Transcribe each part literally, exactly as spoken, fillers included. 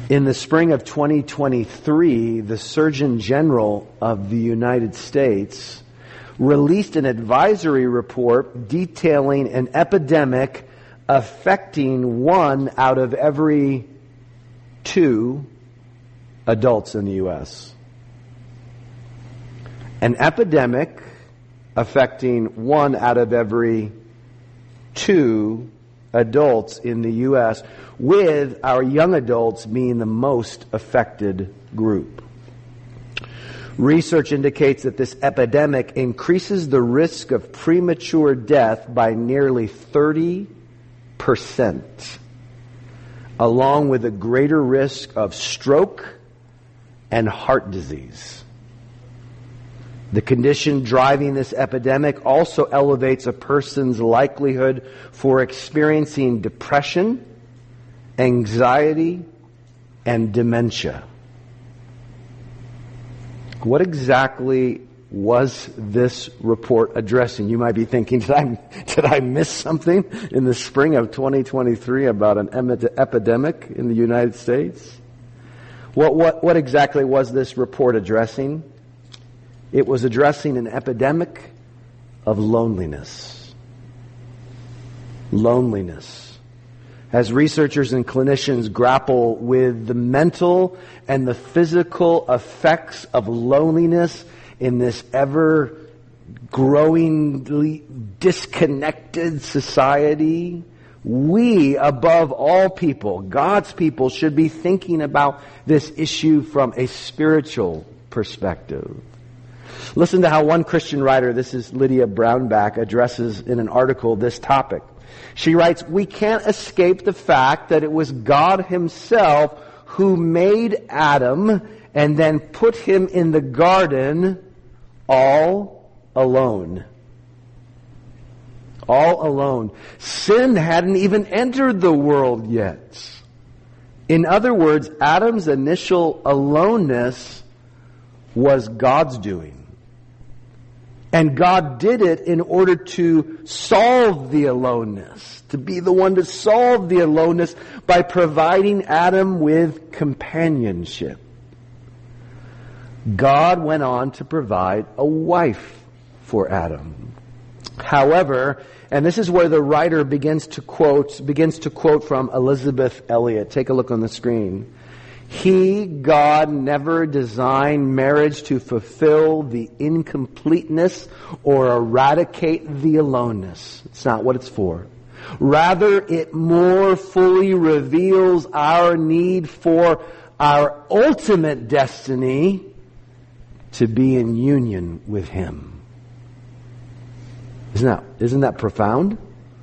In the spring of twenty twenty-three, the Surgeon General of the United States released an advisory report detailing an epidemic affecting one out of every two adults in the U S An epidemic affecting one out of every two adults in the U S, with our young adults being the most affected group. Research indicates that this epidemic increases the risk of premature death by nearly thirty percent, along with a greater risk of stroke and heart disease. The condition driving this epidemic also elevates a person's likelihood for experiencing depression, anxiety, and dementia. What exactly was this report addressing? You might be thinking, did I, did I miss something in the spring of twenty twenty-three about an epidemic in the United States? What, what, what exactly was this report addressing? It was addressing an epidemic of loneliness. Loneliness. As researchers and clinicians grapple with the mental and the physical effects of loneliness in this ever growingly disconnected society, we, above all people, God's people, should be thinking about this issue from a spiritual perspective. Listen to how one Christian writer, this is Lydia Brownback, addresses in an article this topic. She writes, "We can't escape the fact that it was God Himself who made Adam and then put him in the garden all alone." All alone. Sin hadn't even entered the world yet. In other words, Adam's initial aloneness was God's doing. And God did it in order to solve the aloneness, to be the one to solve the aloneness by providing Adam with companionship. God went on to provide a wife for Adam. However, and this is where the writer begins to quote, begins to quote from Elizabeth Elliot. Take a look on the screen. He, God, never designed marriage to fulfill the incompleteness or eradicate the aloneness. It's not what it's for. Rather, it more fully reveals our need for our ultimate destiny to be in union with Him. Isn't that, isn't that profound?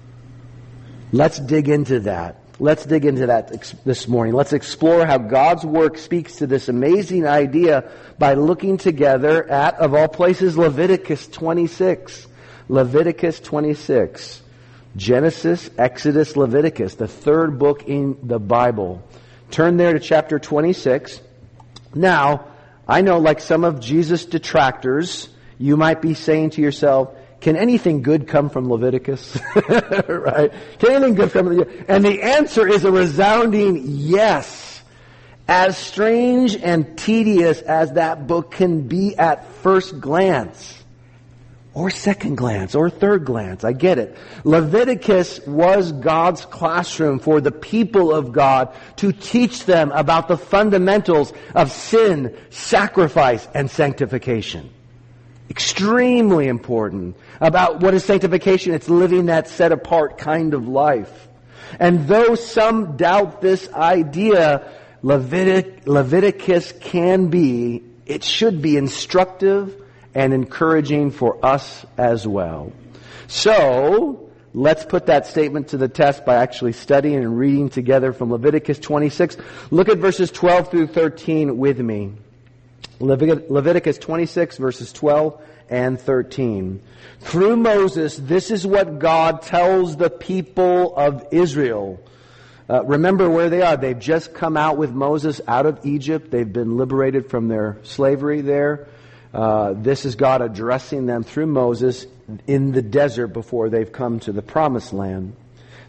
Let's dig into that. Let's dig into that ex- this morning. Let's explore how God's work speaks to this amazing idea by looking together at, of all places, Leviticus twenty-six. Leviticus twenty-six. Genesis, Exodus, Leviticus, the third book in the Bible. Turn there to chapter twenty-six. Now, I know, like some of Jesus' detractors, you might be saying to yourself, can anything good come from Leviticus? Right? Can anything good come from Leviticus? And the answer is a resounding yes. As strange and tedious as that book can be at first glance, or second glance, or third glance, I get it. Leviticus was God's classroom for the people of God to teach them about the fundamentals of sin, sacrifice, and sanctification. Extremely important. About what is sanctification? It's living that set apart kind of life. And though some doubt this idea, Levitic, Leviticus can be, it should be instructive and encouraging for us as well. So, let's put that statement to the test by actually studying and reading together from Leviticus twenty-six. Look at verses twelve through thirteen with me. Leviticus twenty-six, verses twelve and thirteen. Through Moses, this is what God tells the people of Israel. Uh, remember where they are. They've just come out with Moses out of Egypt. They've been liberated from their slavery there. Uh, this is God addressing them through Moses in the desert before they've come to the promised land.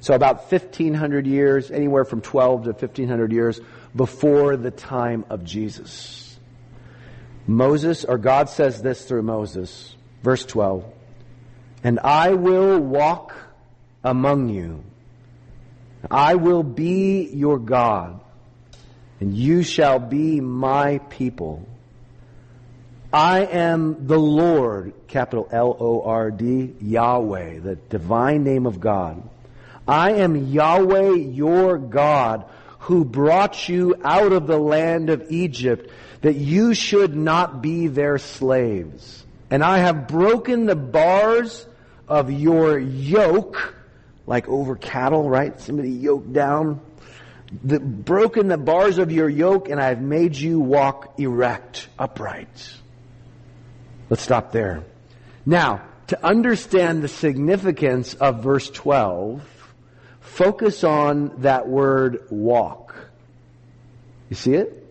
So about fifteen hundred years, anywhere from twelve to fifteen hundred years before the time of Jesus. Moses, or God says this through Moses, verse twelve, "And I will walk among you. I will be your God, and you shall be my people. I am the Lord," capital L O R D, Yahweh, the divine name of God. "I am Yahweh your God, who brought you out of the land of Egypt, that you should not be their slaves. And I have broken the bars of your yoke," like over cattle, right? Somebody yoked down. The, broken the bars of your yoke, and I have made you walk erect, upright. Let's stop there. Now, to understand the significance of verse twelve, focus on that word walk. You see it?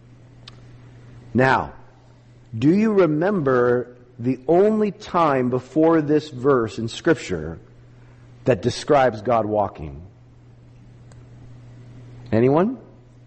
Now, do you remember the only time before this verse in Scripture that describes God walking? Anyone?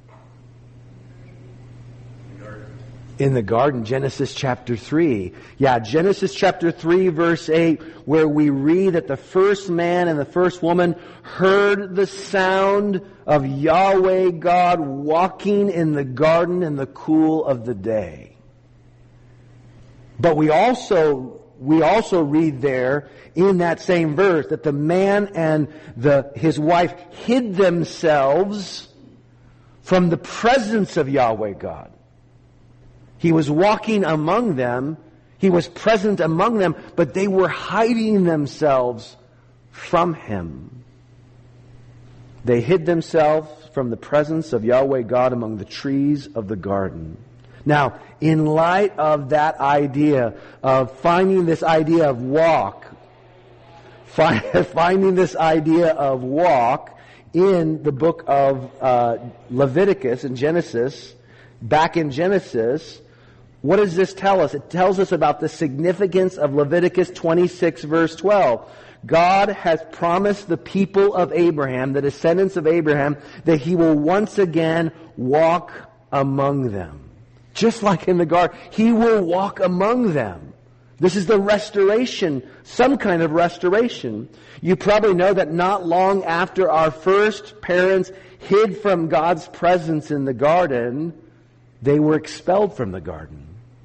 In the garden, Genesis chapter three. Yeah, Genesis chapter three, verse eight, where we read that the first man and the first woman heard the sound of Yahweh God walking in the garden in the cool of the day. But we also, we also read there in that same verse that the man and the, his wife hid themselves from the presence of Yahweh God. He was walking among them. He was present among them, but they were hiding themselves from Him. They hid themselves from the presence of Yahweh God among the trees of the garden. Now, in light of that idea of finding this idea of walk, finding this idea of walk in the book of uh, Leviticus and Genesis, back in Genesis, what does this tell us? It tells us about the significance of Leviticus twenty-six, verse twelve. God has promised the people of Abraham, the descendants of Abraham, that He will once again walk among them. Just like in the garden, He will walk among them. This is the restoration, some kind of restoration. You probably know that not long after our first parents hid from God's presence in the garden, they were expelled from the garden.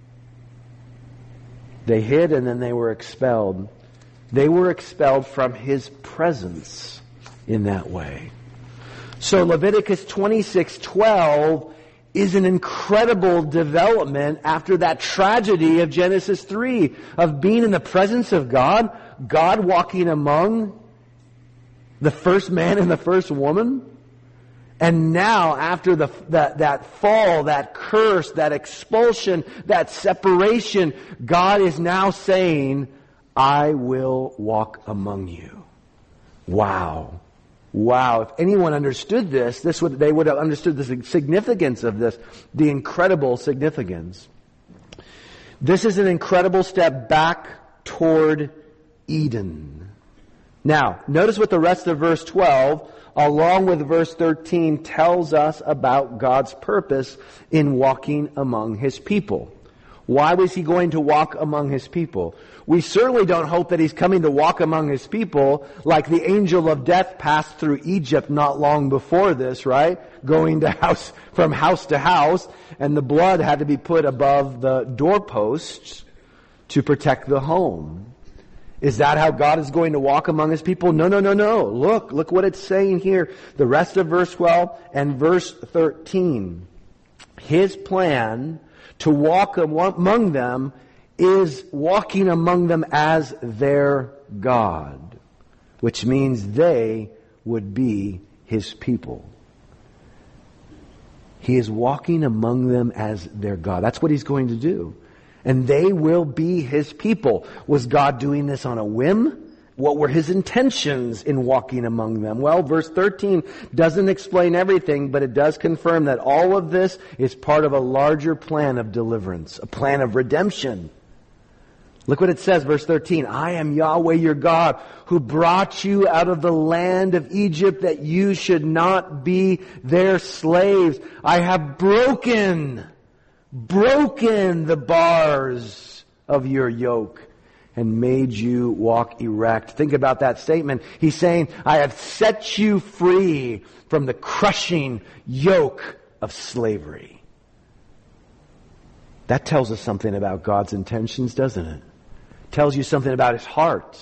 They hid and then they were expelled. They were expelled from His presence in that way. So Leviticus twenty-six twelve is an incredible development after that tragedy of Genesis three, of being in the presence of God, God walking among the first man and the first woman. And now, after the, that, that fall, that curse, that expulsion, that separation, God is now saying, "I will walk among you." Wow. Wow. If anyone understood this, this would, they would have understood the significance of this, the incredible significance. This is an incredible step back toward Eden. Now, notice what the rest of verse twelve, along with verse thirteen, tells us about God's purpose in walking among His people. Why was He going to walk among His people? We certainly don't hope that He's coming to walk among His people like the angel of death passed through Egypt not long before this, right? Going to house, from house to house, and the blood had to be put above the doorposts to protect the home. Is that how God is going to walk among His people? No, no, no, no. Look, look what it's saying here. The rest of verse twelve and verse thirteen. His plan to walk among them is walking among them as their God, which means they would be His people. He is walking among them as their God. That's what He's going to do. And they will be His people. Was God doing this on a whim? What were His intentions in walking among them? Well, verse thirteen doesn't explain everything, but it does confirm that all of this is part of a larger plan of deliverance, a plan of redemption. Look what it says, verse thirteen. I am Yahweh your God, who brought you out of the land of Egypt, that you should not be their slaves. I have broken, broken the bars of your yoke and made you walk erect. Think about that statement. He's saying, I have set you free from the crushing yoke of slavery. That tells us something about God's intentions, doesn't it? Tells you something about His heart.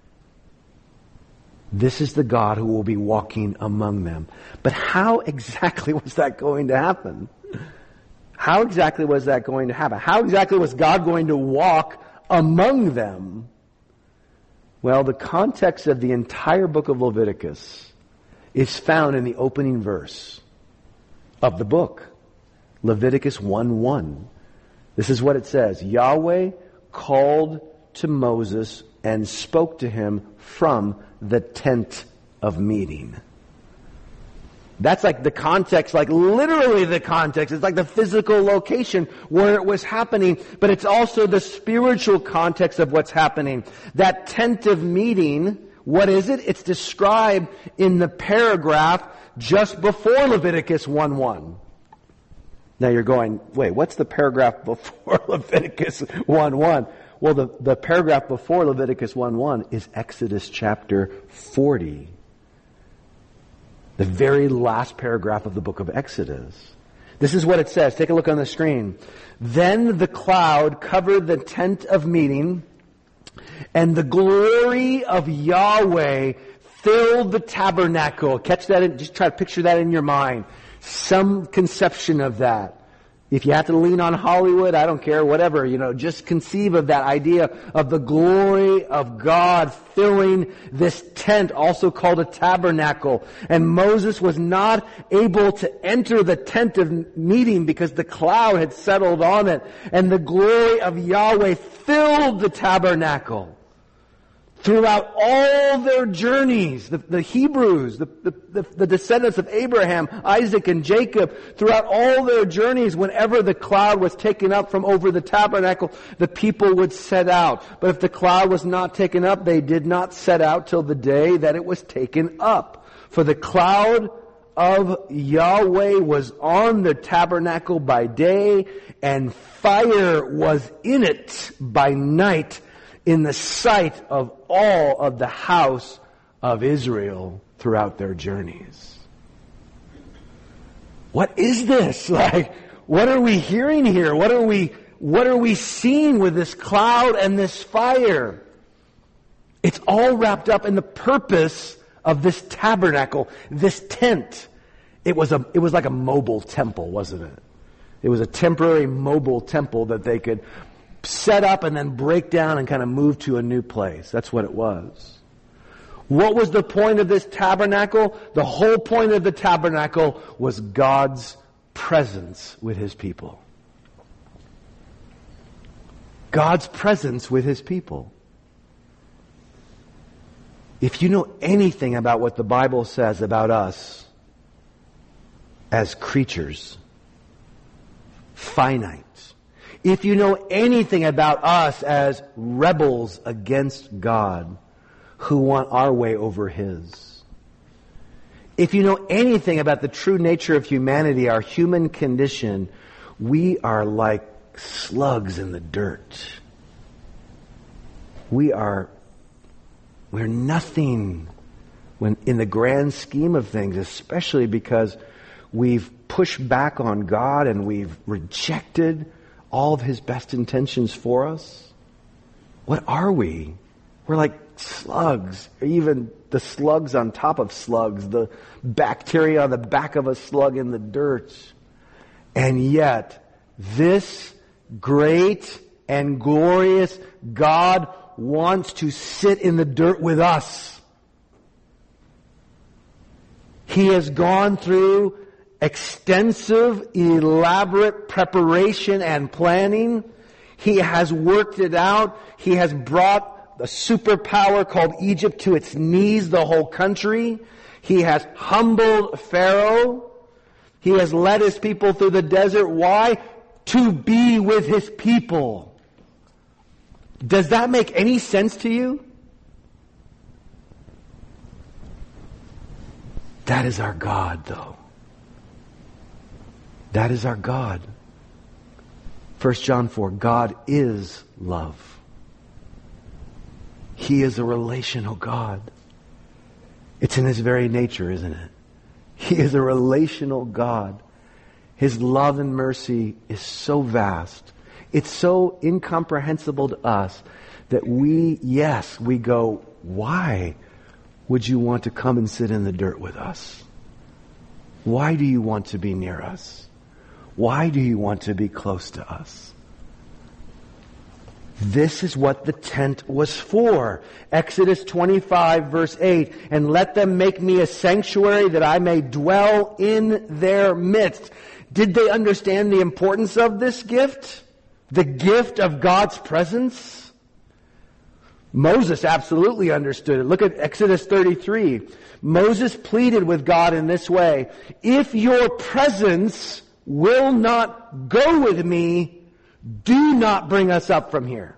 This is the God who will be walking among them. But how exactly was that going to happen? How exactly was that going to happen? How exactly was God going to walk among them? Well, the context of the entire book of Leviticus is found in the opening verse of the book. Leviticus one one. This is what it says. Yahweh called to Moses and spoke to him from the tent of meeting. That's like the context, like literally the context. It's like the physical location where it was happening, but it's also the spiritual context of what's happening. That tent of meeting, what is it? It's described in the paragraph just before Leviticus one one. Now you're going, wait, what's the paragraph before Leviticus one one? Well, the, the paragraph before Leviticus one one is Exodus chapter forty. The very last paragraph of the book of Exodus. This is what it says. Take a look on the screen. Then the cloud covered the tent of meeting, and the glory of Yahweh filled the tabernacle. Catch that in, just try to picture that in your mind. Some conception of that. If you have to lean on Hollywood, I don't care, whatever, you know, just conceive of that idea of the glory of God filling this tent, also called a tabernacle. And Moses was not able to enter the tent of meeting because the cloud had settled on it. And the glory of Yahweh filled the tabernacle. Throughout all their journeys, the, the Hebrews, the, the, the descendants of Abraham, Isaac, and Jacob, throughout all their journeys, whenever the cloud was taken up from over the tabernacle, the people would set out. But if the cloud was not taken up, they did not set out till the day that it was taken up. For the cloud of Yahweh was on the tabernacle by day, and fire was in it by night, in the sight of all of the house of Israel throughout their journeys. What is this? Like, what are we hearing here? What are we, what are we seeing with this cloud and this fire? It's all wrapped up in the purpose of this tabernacle, this tent. It was a, it was like a mobile temple, wasn't it? It was a temporary mobile temple that they could set up and then break down and kind of move to a new place. That's what it was. What was the point of this tabernacle? The whole point of the tabernacle was God's presence with His people. God's presence with His people. If you know anything about what the Bible says about us as creatures, finite, if you know anything about us as rebels against God who want our way over His, if you know anything about the true nature of humanity, our human condition, we are like slugs in the dirt. We are, we're nothing when in the grand scheme of things, especially because we've pushed back on God and we've rejected all of His best intentions for us. What are we? We're like slugs, or even the slugs on top of slugs, the bacteria on the back of a slug in the dirt. And yet, this great and glorious God wants to sit in the dirt with us. He has gone through extensive, elaborate preparation and planning. He has worked it out. He has brought a superpower called Egypt to its knees, the whole country. He has humbled Pharaoh. He has led His people through the desert. Why? To be with His people. Does that make any sense to you? That is our God, though. That is our God. First John four, God is love. He is a relational God. It's in His very nature, isn't it? He is a relational God. His love and mercy is so vast. It's so incomprehensible to us that we, yes, we go, why would you want to come and sit in the dirt with us? Why do you want to be near us? Why do you want to be close to us? This is what the tent was for. Exodus twenty-five verse eight, and let them make me a sanctuary that I may dwell in their midst. Did they understand the importance of this gift? The gift of God's presence? Moses absolutely understood it. Look at Exodus thirty-three. Moses pleaded with God in this way, if your presence will not go with me, do not bring us up from here.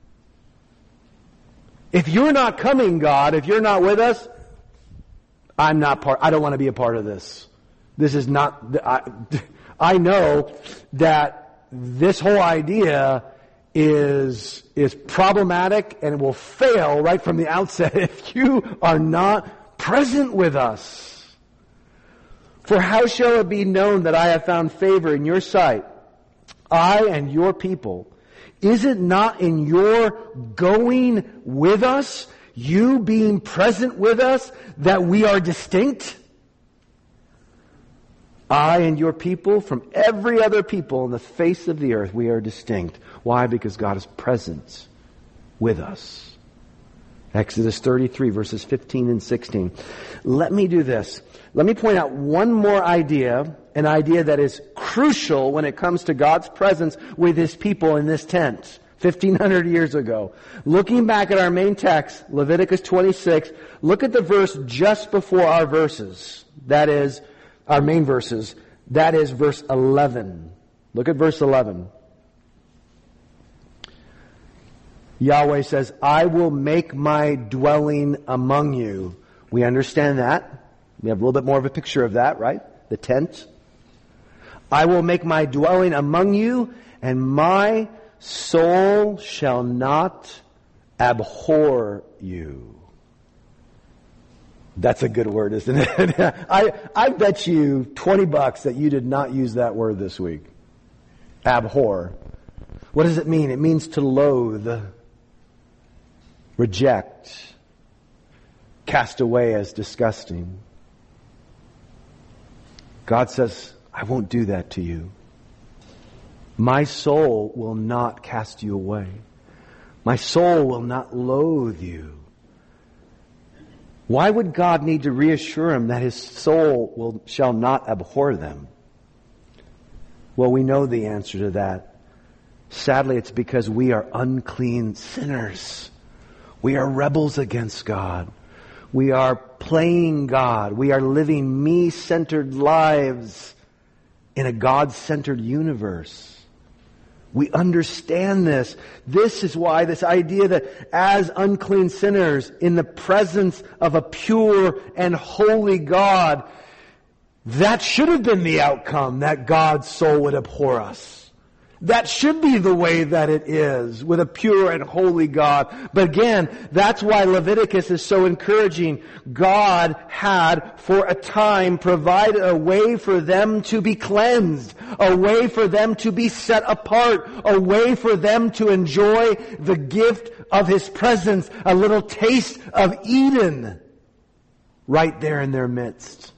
If you're not coming, God, if you're not with us, I'm not part, I don't want to be a part of this. This is not, I, I know that this whole idea is, is problematic and will fail right from the outset if you are not present with us. For how shall it be known that I have found favor in your sight, I and your people? Is it not in your going with us, you being present with us, that we are distinct? I and your people, from every other people on the face of the earth, we are distinct. Why? Because God is present with us. Exodus thirty-three, verses fifteen and sixteen. Let me do this. Let me point out one more idea, an idea that is crucial when it comes to God's presence with His people in this tent, fifteen hundred years ago. Looking back at our main text, Leviticus twenty-six, look at the verse just before our verses. That is, our main verses. That is verse eleven. Look at verse eleven. Yahweh says, I will make my dwelling among you. We understand that. We have a little bit more of a picture of that, right? The tent. I will make my dwelling among you, and my soul shall not abhor you. That's a good word, isn't it? I, I bet you twenty bucks that you did not use that word this week. Abhor. What does it mean? It means to loathe, reject, cast away as disgusting. God says, I won't do that to you. My soul will not cast you away. My soul will not loathe you. Why would God need to reassure him that his soul will shall not abhor them? Well, we know the answer to that. Sadly, it's because we are unclean sinners. We are rebels against God. We are playing God. We are living me-centered lives in a God-centered universe. We understand this. This is why this idea that as unclean sinners in the presence of a pure and holy God, that should have been the outcome, that God's soul would abhor us. That should be the way that it is with a pure and holy God. But again, that's why Leviticus is so encouraging. God had for a time provided a way for them to be cleansed, a way for them to be set apart, a way for them to enjoy the gift of His presence, a little taste of Eden right there in their midst.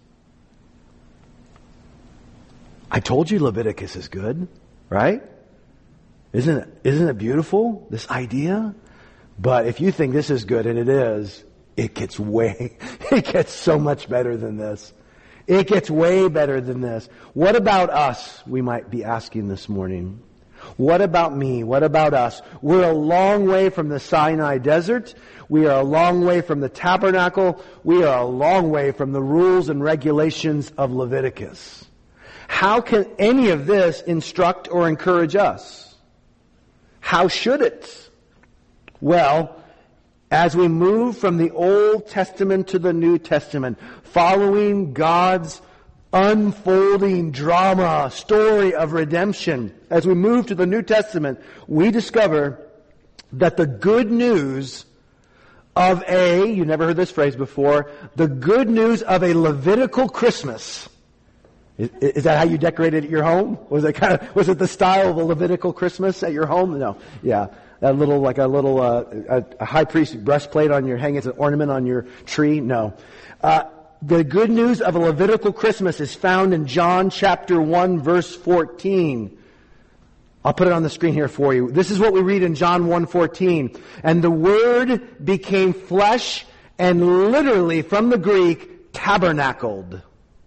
I told you Leviticus is good, right? Isn't it, isn't it beautiful, this idea? But if you think this is good, and it is, it gets way, it gets so much better than this. It gets way better than this. What about us, we might be asking this morning? What about me? What about us? We're a long way from the Sinai desert. We are a long way from the tabernacle. We are a long way from the rules and regulations of Leviticus. How can any of this instruct or encourage us? How should it? Well, as we move from the Old Testament to the New Testament, following God's unfolding drama, story of redemption, as we move to the New Testament, we discover that the good news of a, you never heard this phrase before, the good news of a Levitical Christmas. Is, is that how you decorated your home? Was it kind of, was it the style of a Levitical Christmas at your home? No. Yeah. That little, like a little, uh, a, a high priest breastplate on your, hanging as an ornament on your tree? No. Uh, the good news of a Levitical Christmas is found in John chapter one verse fourteen. I'll put it on the screen here for you. This is what we read in John one fourteen. And the Word became flesh and literally from the Greek, tabernacled.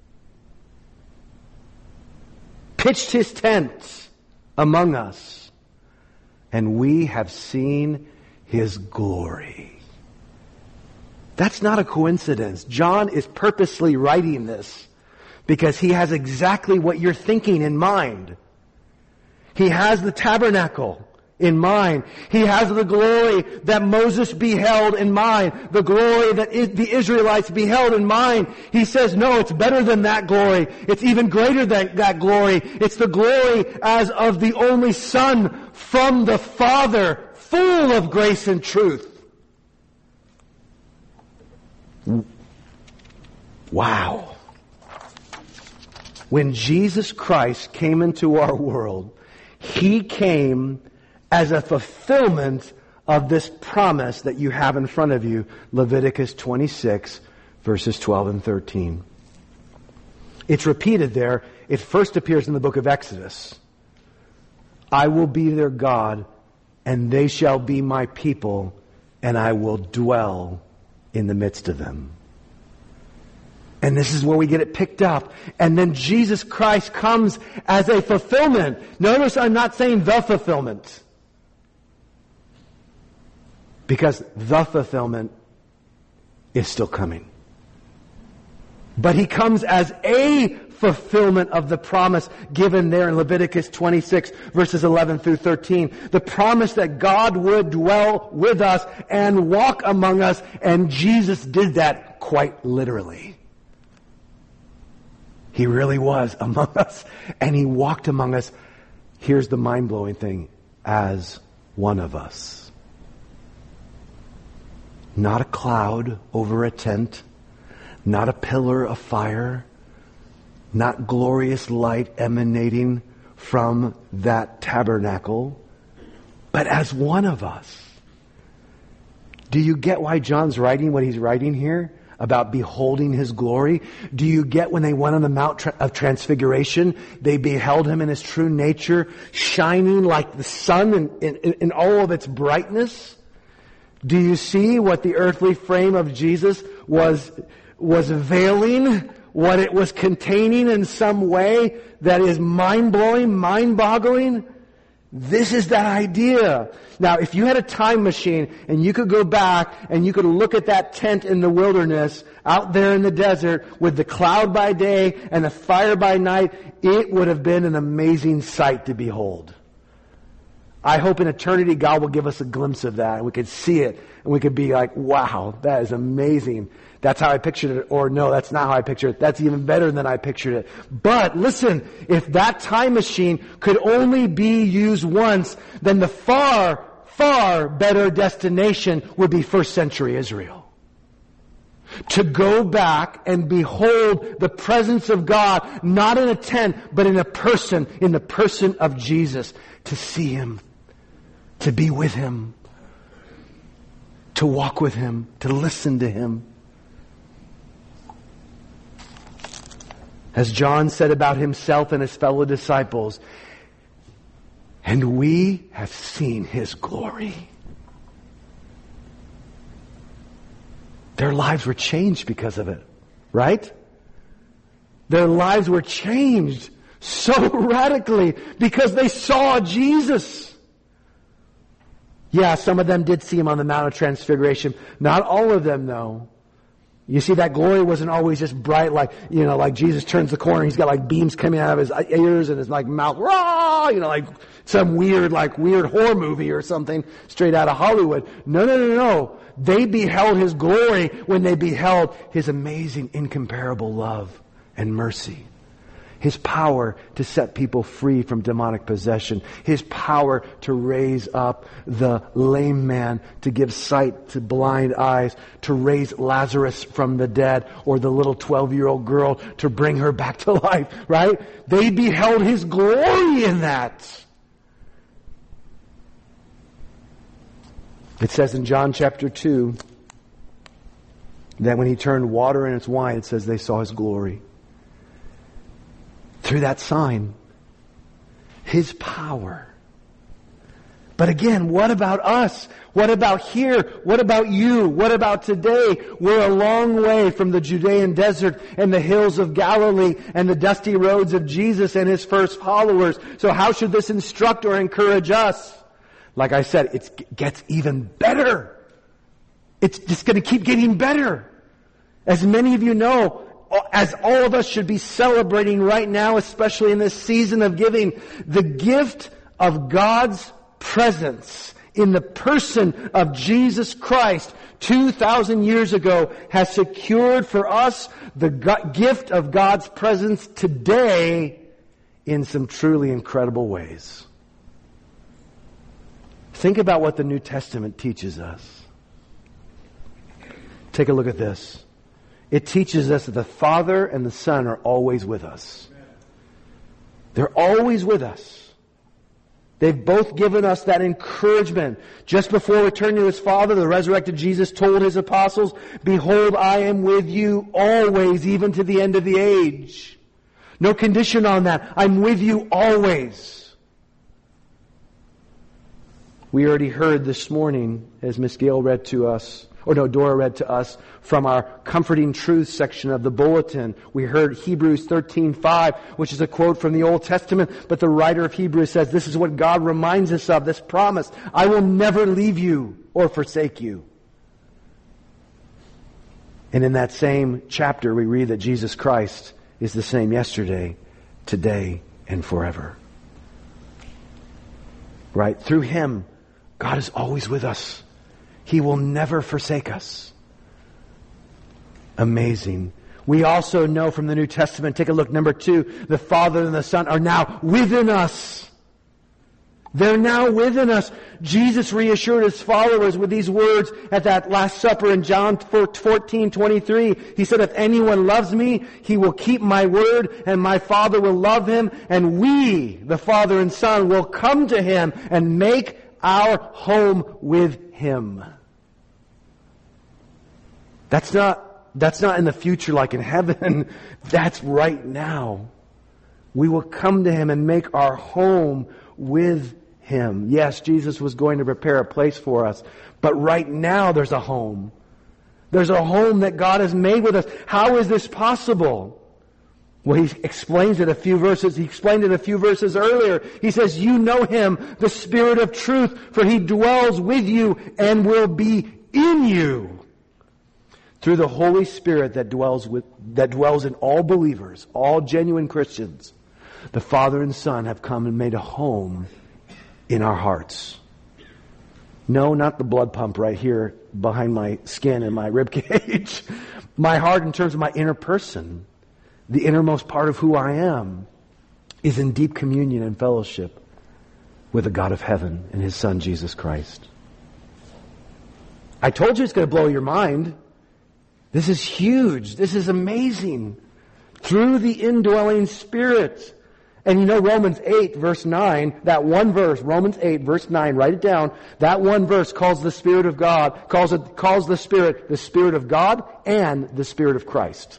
Pitched his tent among us. And we have seen his glory. That's not a coincidence. John is purposely writing this because he has exactly what you're thinking in mind. He has the tabernacle in mind. He has the glory that Moses beheld in mind. The glory that the Israelites beheld in mind. He says, no, it's better than that glory. It's even greater than that glory. It's the glory as of the only Son from the Father, full of grace and truth. Wow. When Jesus Christ came into our world, He came as a fulfillment of this promise that you have in front of you, Leviticus twenty-six, verses twelve and thirteen. It's repeated there. It first appears in the book of Exodus. I will be their God, and they shall be my people, and I will dwell in the midst of them. And this is where we get it picked up. And then Jesus Christ comes as a fulfillment. Notice I'm not saying the fulfillment. Because the fulfillment is still coming. But He comes as a fulfillment of the promise given there in Leviticus twenty-six, verses eleven through thirteen. The promise that God would dwell with us and walk among us. And Jesus did that quite literally. He really was among us. And He walked among us. Here's the mind-blowing thing. As one of us. Not a cloud over a tent. Not a pillar of fire. Not glorious light emanating from that tabernacle. But as one of us. Do you get why John's writing what he's writing here? About beholding His glory? Do you get when they went on the Mount of Transfiguration, they beheld Him in His true nature, shining like the sun in, in, in all of its brightness? Do you see what the earthly frame of Jesus was, was veiling? What it was containing in some way that is mind-blowing, mind-boggling? This is that idea. Now, if you had a time machine and you could go back and you could look at that tent in the wilderness out there in the desert with the cloud by day and the fire by night, it would have been an amazing sight to behold. I hope in eternity God will give us a glimpse of that and we could see it and we could be like, wow, that is amazing. That's how I pictured it. Or no, that's not how I pictured it. That's even better than I pictured it. But listen, if that time machine could only be used once, then the far, far better destination would be first century Israel. To go back and behold the presence of God, not in a tent, but in a person, in the person of Jesus. To see Him, to be with Him, to walk with Him, to listen to Him. As John said about himself and his fellow disciples, and we have seen His glory. Their lives were changed because of it, right? Their lives were changed so radically because they saw Jesus. Yeah, some of them did see Him on the Mount of Transfiguration. Not all of them, though. You see, that glory wasn't always just bright, like, you know, like Jesus turns the corner, he's got like beams coming out of his ears and his like mouth, rah, you know, like some weird, like weird horror movie or something straight out of Hollywood. No, no, no, no. They beheld his glory when they beheld his amazing, incomparable love and mercy. His power to set people free from demonic possession. His power to raise up the lame man, to give sight to blind eyes, to raise Lazarus from the dead, or the little twelve-year-old girl to bring her back to life, right? They beheld his glory in that. It says in John chapter two that when he turned water into wine, it says they saw his glory. Through that sign, his power. But again, what about us? What about here? What about you? What about today? We're a long way from the Judean desert and the hills of Galilee and the dusty roads of Jesus and his first followers. So how should this instruct or encourage us? Like I said, it gets even better. It's just going to keep getting better. As many of you know, as all of us should be celebrating right now, especially in this season of giving, the gift of God's presence in the person of Jesus Christ two thousand years ago has secured for us the gift of God's presence today in some truly incredible ways. Think about what the New Testament teaches us. Take a look at this. It teaches us that the Father and the Son are always with us. They're always with us. They've both given us that encouragement. Just before returning to his Father, the resurrected Jesus told his apostles, "Behold, I am with you always, even to the end of the age." No condition on that. I'm with you always. We already heard this morning, as Miss Gail read to us, or no, Dora read to us from our Comforting Truth section of the bulletin. We heard Hebrews thirteen five, which is a quote from the Old Testament, but the writer of Hebrews says this is what God reminds us of, this promise: I will never leave you or forsake you. And in that same chapter we read that Jesus Christ is the same yesterday, today, and forever. Right? Through him, God is always with us. He will never forsake us. Amazing. We also know from the New Testament, take a look, number two, the Father and the Son are now within us. They're now within us. Jesus reassured his followers with these words at that Last Supper in John fourteen twenty-three. He said, "If anyone loves me, he will keep my word, and my Father will love him, and we, the Father and Son, will come to him and make our home with him." That's not, that's not in the future like in heaven. That's right now. We will come to him and make our home with him. Yes, Jesus was going to prepare a place for us, but right now there's a home. There's a home that God has made with us. How is this possible? Well, he explains it a few verses. He explained it a few verses earlier. He says, "You know him, the Spirit of truth, for he dwells with you and will be in you." Through the Holy Spirit that dwells with, that dwells in all believers, all genuine Christians, the Father and Son have come and made a home in our hearts. No, not the blood pump right here behind my skin and my rib cage. My heart in terms of my inner person. The innermost part of who I am is in deep communion and fellowship with the God of heaven and his Son, Jesus Christ. I told you it's going to blow your mind. This is huge. This is amazing. Through the indwelling Spirit. And you know Romans eight verse nine, that one verse, Romans eight verse nine, write it down. That one verse calls the Spirit of God, calls it, calls the Spirit the Spirit of God and the Spirit of Christ.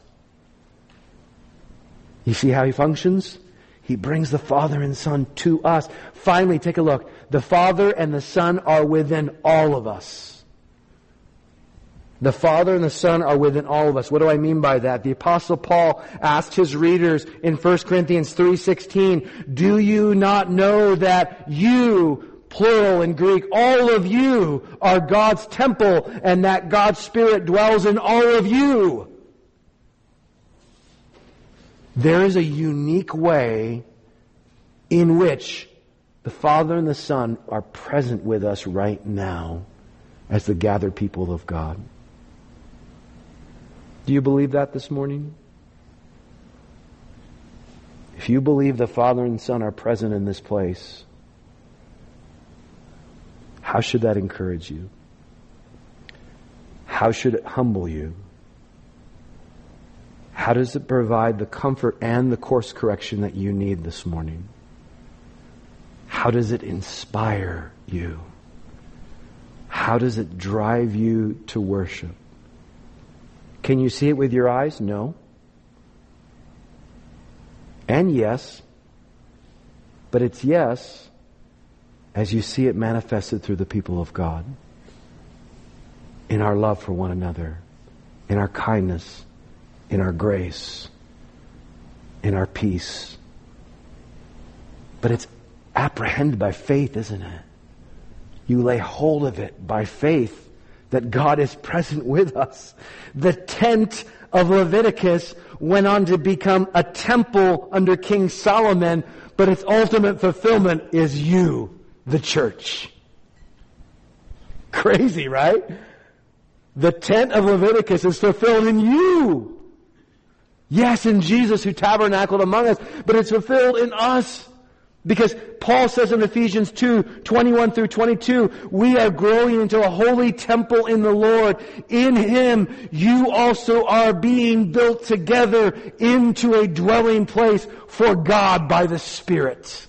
You see how he functions? He brings the Father and Son to us. Finally, take a look. The Father and the Son are within all of us. The Father and the Son are within all of us. What do I mean by that? The Apostle Paul asked his readers in First Corinthians three sixteen, "Do you not know that you, plural in Greek. All of you are God's temple, and that God's Spirit dwells in all of you. There is a unique way in which the Father and the Son are present with us right now as the gathered people of God. Do you believe that this morning? If you believe the Father and Son are present in this place, how should that encourage you? How should it humble you? How does it provide the comfort and the course correction that you need this morning? How does it inspire you? How does it drive you to worship? Can you see it with your eyes? No. And yes. But it's yes as you see it manifested through the people of God. In our love for one another. In our kindness. In our grace. In our peace. But it's apprehended by faith, isn't it? You lay hold of it by faith that God is present with us. The tent of Leviticus went on to become a temple under King Solomon, but its ultimate fulfillment is you, the church. Crazy, right? The tent of Leviticus is fulfilled in you. Yes, in Jesus who tabernacled among us, but it's fulfilled in us. Because Paul says in Ephesians two, twenty-one through twenty-two, we are growing into a holy temple in the Lord. In Him, you also are being built together into a dwelling place for God by the Spirit.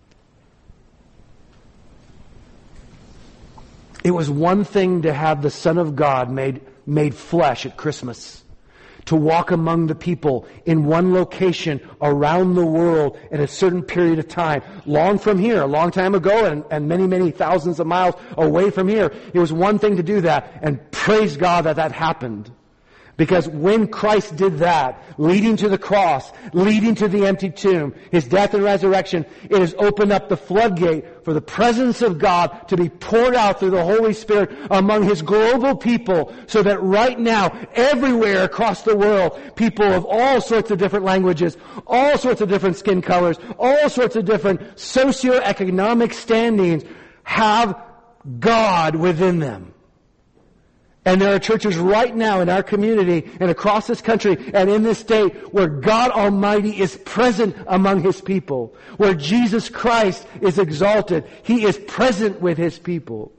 It was one thing to have the Son of God made, made flesh at Christmas. To walk among the people in one location around the world at a certain period of time. Long from here, a long time ago, and, and many, many thousands of miles away from here. It was one thing to do that, and praise God that that happened. Because when Christ did that, leading to the cross, leading to the empty tomb, His death and resurrection, it has opened up the floodgate for the presence of God to be poured out through the Holy Spirit among His global people, so that right now, everywhere across the world, people of all sorts of different languages, all sorts of different skin colors, all sorts of different socioeconomic standings have God within them. And there are churches right now in our community and across this country and in this state where God Almighty is present among His people. Where Jesus Christ is exalted. He is present with His people.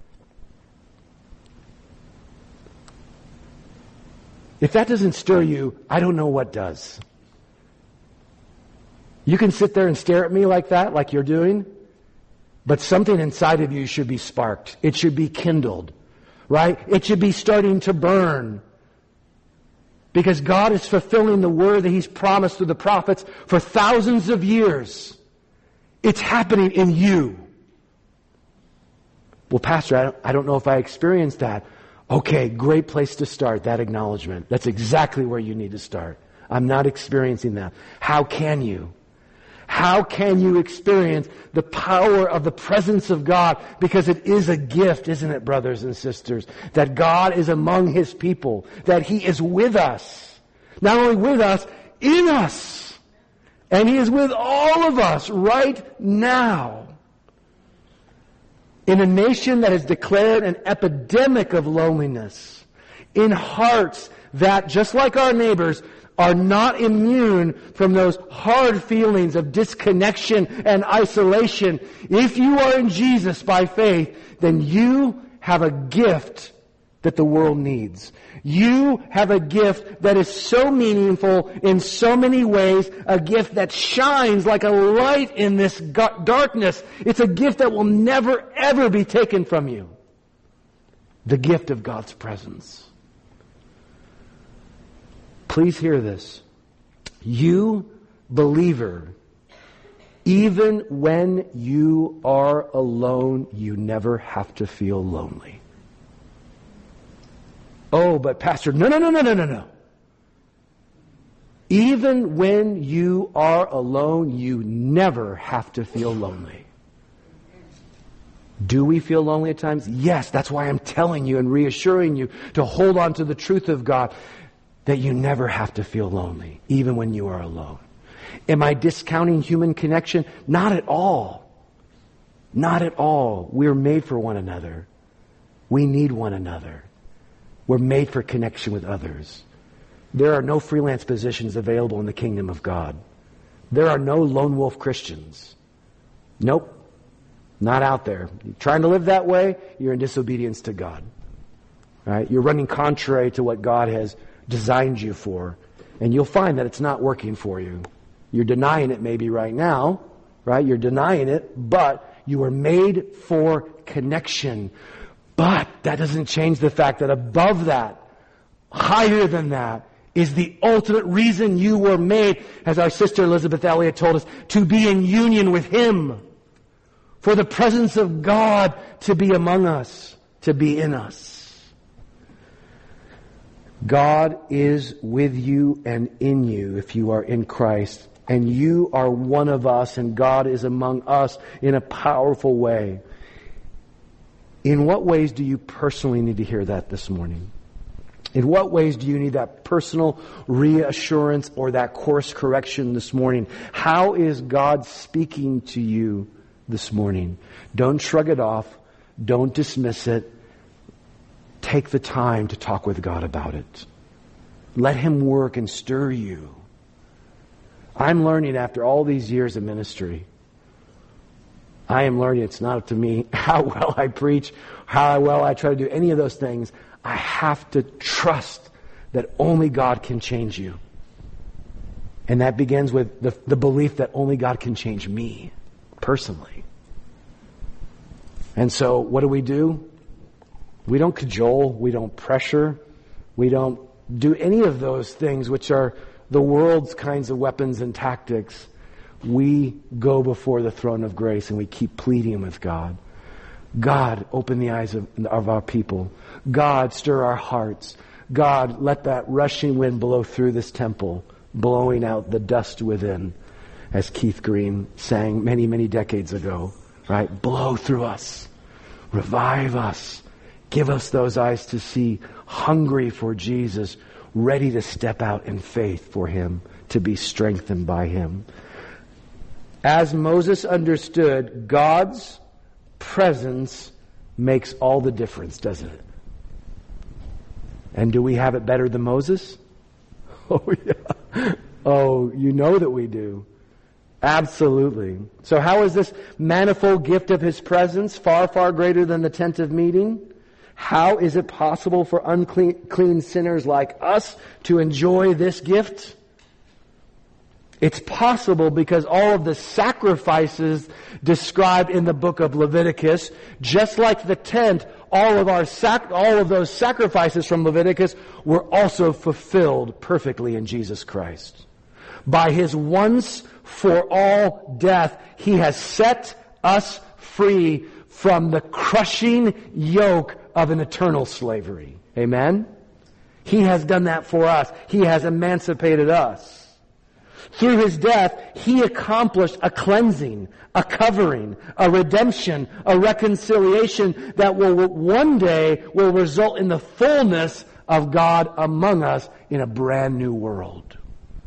If that doesn't stir you, I don't know what does. You can sit there and stare at me like that, like you're doing, but something inside of you should be sparked. It should be kindled. Right? It should be starting to burn. Because God is fulfilling the word that He's promised through the prophets for thousands of years. It's happening in you. Well, Pastor, I don't, I don't know if I experienced that. Okay, great place to start, that acknowledgement. That's exactly where you need to start. I'm not experiencing that. How can you? How can you experience the power of the presence of God? Because it is a gift, isn't it, brothers and sisters? That God is among His people. That He is with us. Not only with us, in us. And He is with all of us right now. In a nation that has declared an epidemic of loneliness. In hearts that, just like our neighbors, are not immune from those hard feelings of disconnection and isolation. If you are in Jesus by faith, then you have a gift that the world needs. You have a gift that is so meaningful in so many ways, a gift that shines like a light in this darkness. It's a gift that will never, ever be taken from you. The gift of God's presence. Please hear this. You, believer, even when you are alone, you never have to feel lonely. Oh, but Pastor, no, no, no, no, no, no, no. Even when you are alone, you never have to feel lonely. Do we feel lonely at times? Yes, that's why I'm telling you and reassuring you to hold on to the truth of God, that you never have to feel lonely, even when you are alone. Am I discounting human connection? Not at all. Not at all. We're made for one another. We need one another. We're made for connection with others. There are no freelance positions available in the kingdom of God. There are no lone wolf Christians. Nope. Not out there. You're trying to live that way, you're in disobedience to God. Right? You're running contrary to what God has designed you for. And you'll find that it's not working for you. You're denying it maybe right now. Right? You're denying it, but you were made for connection. But that doesn't change the fact that above that, higher than that, is the ultimate reason you were made, as our sister Elizabeth Elliot told us, to be in union with Him. For the presence of God to be among us, to be in us. God is with you and in you if you are in Christ. And you are one of us, and God is among us in a powerful way. In what ways do you personally need to hear that this morning? In what ways do you need that personal reassurance or that course correction this morning? How is God speaking to you this morning? Don't shrug it off. Don't dismiss it. Take the time to talk with God about it. Let Him work and stir you. I'm learning after all these years of ministry, I am learning it's not up to me how well I preach, how well I try to do any of those things. I have to trust that only God can change you. And that begins with the, the belief that only God can change me personally. And so what do we do? We don't cajole. We don't pressure. We don't do any of those things which are the world's kinds of weapons and tactics. We go before the throne of grace and we keep pleading with God. God, open the eyes of, of our people. God, stir our hearts. God, let that rushing wind blow through this temple, blowing out the dust within, as Keith Green sang many, many decades ago. Right? Blow through us. Revive us. Give us those eyes to see, hungry for Jesus, ready to step out in faith for Him, to be strengthened by Him. As Moses understood, God's presence makes all the difference, doesn't it? And do we have it better than Moses? Oh, yeah. Oh, you know that we do. Absolutely. So how is this manifold gift of His presence far, far greater than the tent of meeting? How is it possible for unclean clean sinners like us to enjoy this gift? It's possible because all of the sacrifices described in the book of Leviticus, just like the tent, all of our sac- all of those sacrifices from Leviticus were also fulfilled perfectly in Jesus Christ. By His once for all death, He has set us free from the crushing yoke of an eternal slavery. Amen? He has done that for us. He has emancipated us. Through His death, He accomplished a cleansing, a covering, a redemption, a reconciliation that will one day will result in the fullness of God among us in a brand new world.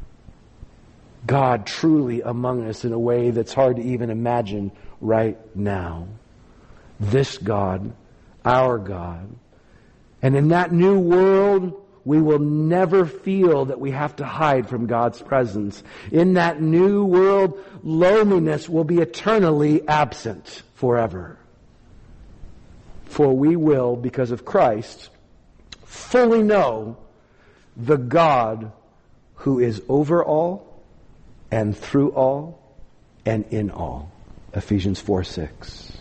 God truly among us in a way that's hard to even imagine right now. This God, our God. And in that new world, we will never feel that we have to hide from God's presence. In that new world, loneliness will be eternally absent forever. For we will, because of Christ, fully know the God who is over all and through all and in all. Ephesians four six.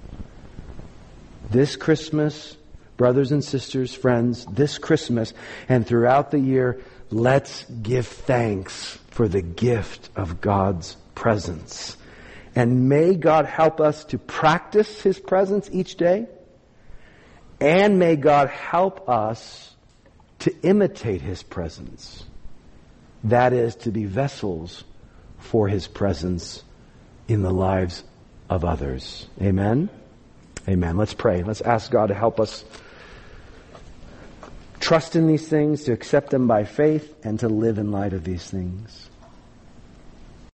This Christmas, brothers and sisters, friends, this Christmas and throughout the year, let's give thanks for the gift of God's presence. And may God help us to practice His presence each day. And may God help us to imitate His presence. That is, to be vessels for His presence in the lives of others. Amen? Amen. Let's pray. Let's ask God to help us trust in these things, to accept them by faith, and to live in light of these things.